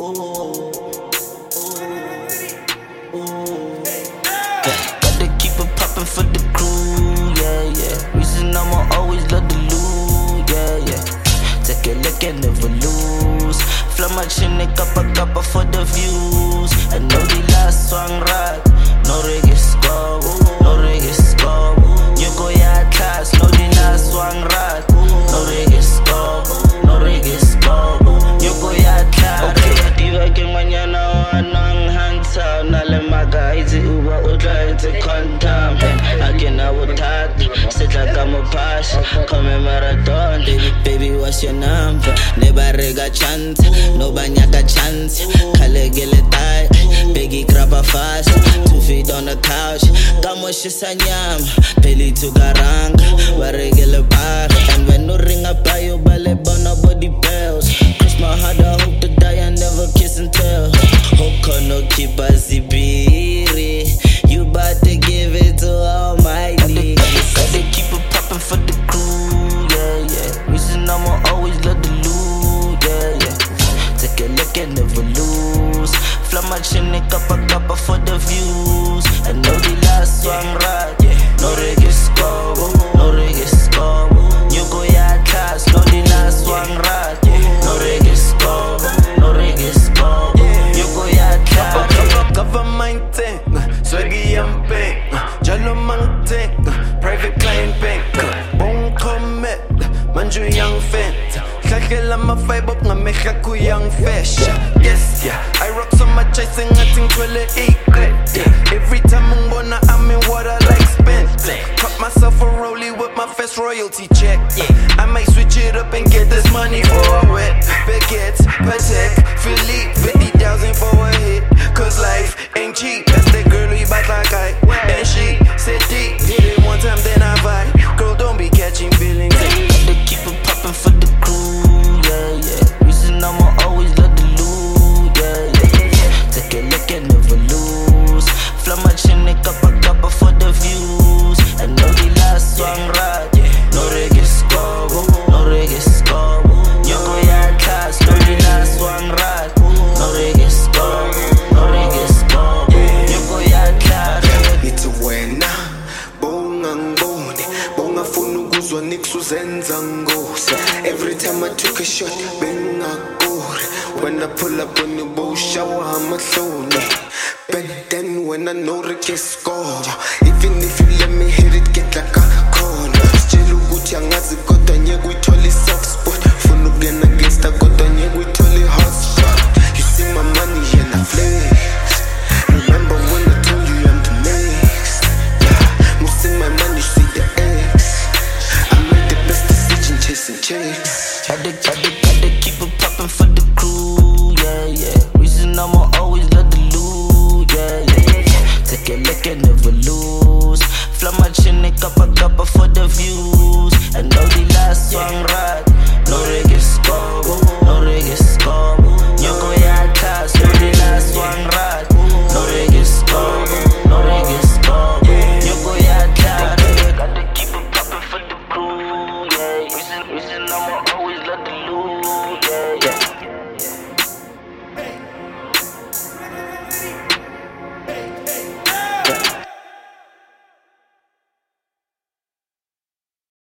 Gotta keep it poppin' for the crew, yeah. Reason I'ma always love the loot, yeah. Take a look and never lose. Fly my chin and kappa for the views. I know the last song right. No reggae score, no reggae score. You go ya class, no the last song right. No reggae score, no reggae score. You go ya class. Okay, diva ke mañana anang hansa. Nale maga izi uba utla ite kontam. Akina utat, sitla kamo pass. Come marathon, baby what's your number? Nebarega chance, no banyaka chance. Kale gele tie, biggie grabba fast. 2 feet on the couch, kamo shisanyam. Peli to garanga, waregele bar. And when no ring up by your ballet, bona body bells. Cross my heart, I hope to die and never kiss and tell. Hoko no kipa zibiri. You bout to give it to Almighty. Gotta keep it poppin' for the crew, yeah. Reason I'ma always love the loot, yeah. Take a look and never lose. Fly my chin and kappa for the views. I know the last song right. No reggae score, no reggae score. You go ya class, know the last one right. No reggae score, no reggae score. You go ya class. Government thing, swaggy and bank, Jalo man thing, private client bank, bone commit, manju young fent. Kakela ma vibe up nga mekha ku young fish. Yes, yeah, I rock so much I sing a thing till it eat. Every time I'm gonna, I'm in what I like spent. Cut myself a rollie with my first royalty check. I might switch it up and get this money for it. Baguettes, Patek, Philippe, 50,000 for a hit. Cause life ain't cheap. That's the girl who bite like I. And she said deep. Did it one time, then I vibe. Girl, don't be catching feelings. Gotta keep it poppin' for the crew, yeah. Reason I'ma always love the loot, yeah. Take a look and never lose. Fly my chin and kappa for the views. I know the last song right. No reggae score, no reggae score. You go ya class, know the last one right. No reggae score, no reggae score. You go ya class. It's wena, bonga ngibone, bonga funa ukuzwa nikuzenza ngosi. Every time I took a shot, bengakore. When I pull up on the bow, shower amahloni. But then when I know the kiss score, even if you let me hit it, get